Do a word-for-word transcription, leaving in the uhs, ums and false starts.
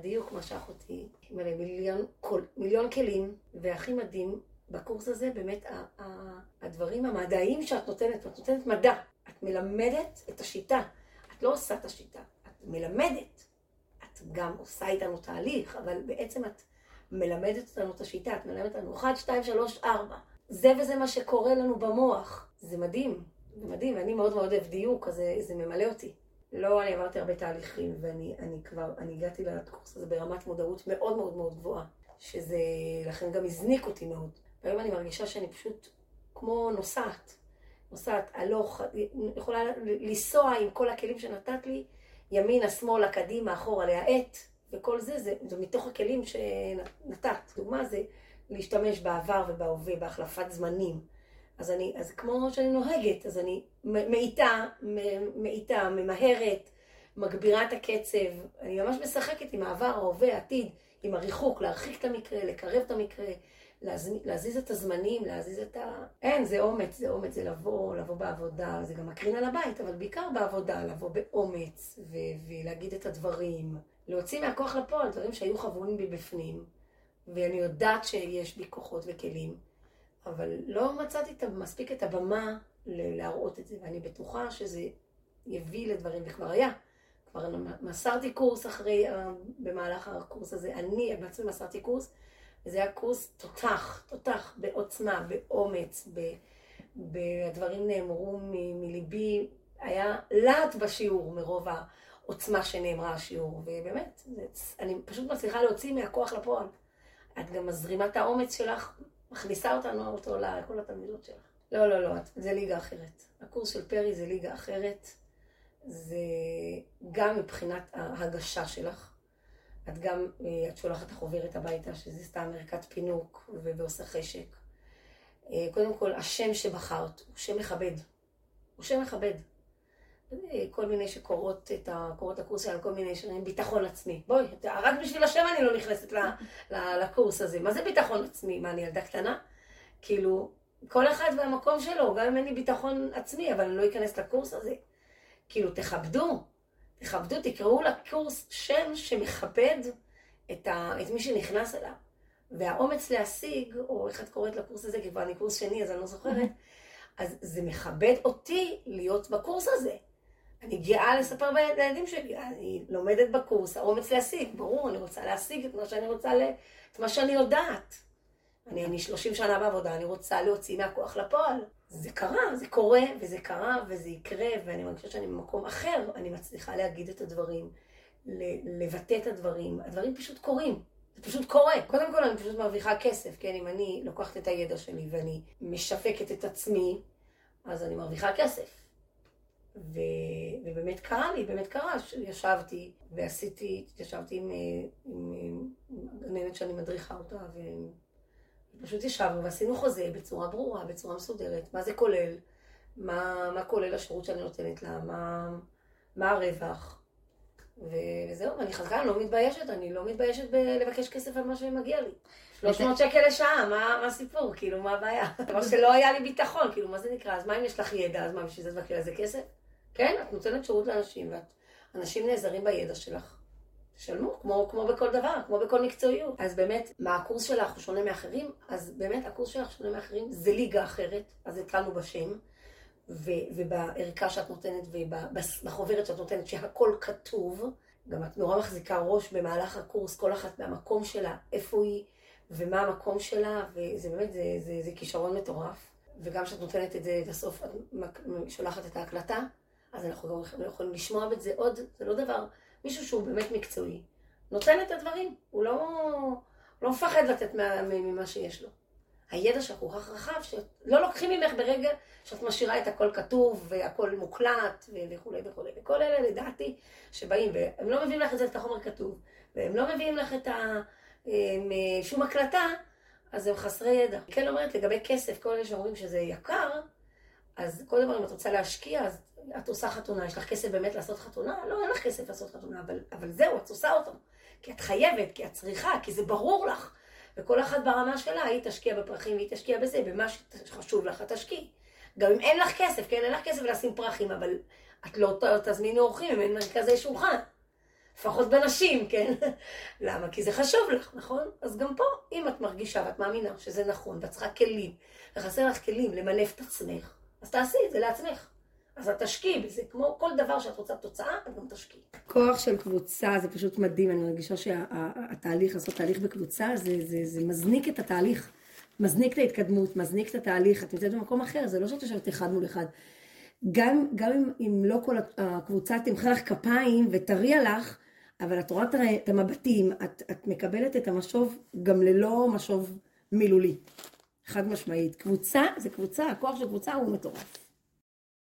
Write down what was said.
הדיוק משך אותי, מלא מיליון, כל, מיליון כלים, והכי מדהים בקורס הזה באמת ה- ה- הדברים המדעיים שאת נותנת, את נותנת מדע, את מלמדת את השיטה, את לא עושה את השיטה, את מלמדת, את גם עושה איתנו תהליך, אבל בעצם את מלמדת אותנו את השיטה, את מלמדת אותנו אחת, שתיים, שלוש, ארבע. זה וזה מה שקורה לנו במוח. זה מדהים, זה מדהים, ואני מאוד מאוד אוהב דיוק, אז זה, זה ממלא אותי. לא, אני עברתי הרבה תהליכים, ואני אני כבר, אני הגעתי לקורס הזה ברמת מודעות מאוד מאוד מאוד גבוהה, שזה לכן גם הזניק אותי מאוד. והיום אני מרגישה שאני פשוט כמו נוסעת, נוסעת הלוך, יכולה לנסוע עם כל הכלים שנתת לי, ימינה, שמאלה, קדימה, אחורה, להאט, וכל זה, זה, זה מתוך הכלים שנתת. דוגמה זה להשתמש בעבר ובהווה, בהחלפת זמנים. אז אני, אז כמו שאני נוהגת, אז אני מאיתה, מאיתה, ממהרת, מגבירה את הקצב, אני ממש משחקת עם העבר, ההווה, העתיד, עם הריחוק, להרחיק את המקרה, לקרב את המקרה, להזיז, להזיז את הזמנים, להזיז את ה... אין, זה אומץ, זה אומץ, זה לבוא, לבוא בעבודה, זה גם מקרין על הבית, אבל בעיקר בעבודה, לבוא באומץ, ו- ולהגיד את הדברים, להוציא מהכוח לפועל, דברים שהיו חבויים בי בפנים, ואני יודעת שיש בי כוחות וכלים, אבל לא מצאתי מספיק את הבמה להראות את זה, ואני בטוחה שזה יביא לדברים, וכבר היה. כבר מסרתי קורס אחרי, במהלך הקורס הזה, אני בעצמי מסרתי קורס, וזה היה קורס תותח, תותח, בעוצמה, באומץ, בדברים נאמרו מליבי, היה לאט בשיעור מרוב העוצמה שנאמרה השיעור, ובאמת, אני פשוט מצליחה להוציא מהכוח לפועל. את גם מזרימה את האומץ שלך, מכניסה אותנו אותו לכל התלמידות שלך. לא, לא, לא, זה ליגה אחרת. הקורס של פרי זה ליגה אחרת. זה גם מבחינת ההגשה שלך. את גם, את שולחת החוברת הביתה, שזה סתם ערכת פינוק ועושה חשק. קודם כל, השם שבחרת הוא שם מכבד. הוא שם מכבד. כל מיני שקורות את הקורות הקורס שלנו, כל מיני שרים ביטחון עצמי. בואי, רק בשביל השם אני לא נכנסת לקורס הזה. מה זה ביטחון עצמי? מה, אני ילדה קטנה? כאילו, כל אחד והמקום שלו, גם אם אין לי ביטחון עצמי, אבל אני לא אכנס לקורס הזה. כאילו, תכבדו, תכבדו, תקראו לקורס שם שמכבד את, ה, את מי שנכנס אליו. והאומץ להשיג, או איך את קוראת לקורס הזה, כי כבר אני קורס שני, אז אני לא זוכרת, אז זה מכבד אותי להיות בקורס הזה. אני גאה לספר לילדים שלי, אני לומדת בקורס, האומץ להשיג, ברור, אני רוצה להשיג את מה שאני רוצה, את מה שאני יודעת. אני, אני שלושים שנה בעבודה, אני רוצה להוציא מהכוח לפועל. זה קרה, זה קורה, וזה קרה, וזה יקרה, ואני מרגישה שאני במקום אחר, אני מצליחה להגיד את הדברים, לבטא את הדברים, הדברים פשוט קורים. זה פשוט קורה. קודם כל אני פשוט מרוויחה כסף, כן? אם אני לוקחת את הידע שלי ואני משווקת את עצמי, אז אני מרוויחה כסף. ו... ובאמת קרה לי, באמת קרה, ישבתי ועשיתי, ישבתי עם, עם, עם גננת שאני מדריכה אותה, ופשוט ישבנו ועשינו חוזה בצורה ברורה, בצורה מסודרת, מה זה כולל, מה, מה כולל השירות שאני נותנת לה, מה, מה הרווח. וזהו, ואני חזקה, אני לא מתביישת, אני לא מתביישת לבקש כסף על מה שמגיע לי. שלוש מאות שקל לשעה, מה, מה הסיפור? כאילו, מה הבעיה? דבר שלא היה לי ביטחון, כאילו, מה זה נקרא? אז מה אם יש לך ידע? אז מה, בשביל זה תבקש לזה כסף? כן, את נותנת שירות לאנשים, ואנשים נעזרים בידע שלך. תשלמו, כמו, כמו בכל דבר, כמו בכל מקצועיות. אז באמת, מה הקורס שלך הוא שונה מאחרים? אז באמת, הקורס שלך שונה מאחרים, זה ליגה אחרת, אז התחלנו בשם. ובערכה שאת נותנת ובחוברת שאת נותנת שהכל כתוב, גם את נורא מחזיקה ראש במהלך הקורס, כל אחת מהמקום שלה, איפה היא ומה המקום שלה, וזה באמת, זה, זה, זה כישרון מטורף. וגם שאת נותנת את זה בסוף, את שולחת את ההקלטה, אז אנחנו גם יכולים לשמוע את זה עוד, זה לא דבר, מישהו שהוא באמת מקצועי, נותן את הדברים, הוא לא, לא מפחד לתת ממה שיש לו. הידע שלך הוא כך רחב, שלא לוקחים ממך ברגע שאת משאירה את הכל כתוב והכל מוקלט וכו' וכו'. וכל אלה לדעתי שבאים, והם לא מביאים לך את זה את החומר כתוב, והם לא מביאים לך את שום הקלטה, אז הם חסרי ידע. כן אומרת, לגבי כסף, כל אלה שאומרים שזה יקר, אז כל דבר אם את רוצה להשקיע, אז את עושה חתונה, יש לך כסף באמת לעשות חתונה? לא, אין לך כסף לעשות חתונה, אבל, אבל זהו, את עושה אותו. כי את חייבת, כי את צריכה, כי זה ברור לך. וכל אחת ברמה שלה, היא תשקיע בפרחים, והיא תשקיע בזה, במה שחשוב לך, תשקיע. גם אם אין לך כסף, כן, אין לך כסף לשים פרחים, אבל את לא תזמיני אורחים, אם אין מרכזי שולחן. לפחות בנשים, כן? למה? כי זה חשוב לך, נכון? אז גם פה, אם את מרגישה ואת מאמינה שזה נכון, ואת צריכה כלים, וחסר לך כלים למנף את עצמך, אז תעשי את זה לעצמך. אז את תשקיעי בזה, כמו כל דבר שאת רוצה תוצאה, את גם תשקיעי. כוח של קבוצה זה פשוט מדהים, אני מרגישה שהתהליך, לעשות תהליך בקבוצה, זה, זה, זה מזניק את התהליך, מזניק את ההתקדמות, מזניק את התהליך, את נמצאת במקום אחר, זה לא שאת יושבת אחד מול אחד. גם, גם אם, אם לא כל הקבוצה תמחא לך כפיים ותריע לך, אבל את רואה את המבטים, את, את מקבלת את המשוב גם ללא משוב מילולי. חד משמעית. קבוצה זה קבוצה, הכוח של קבוצה הוא מטורף.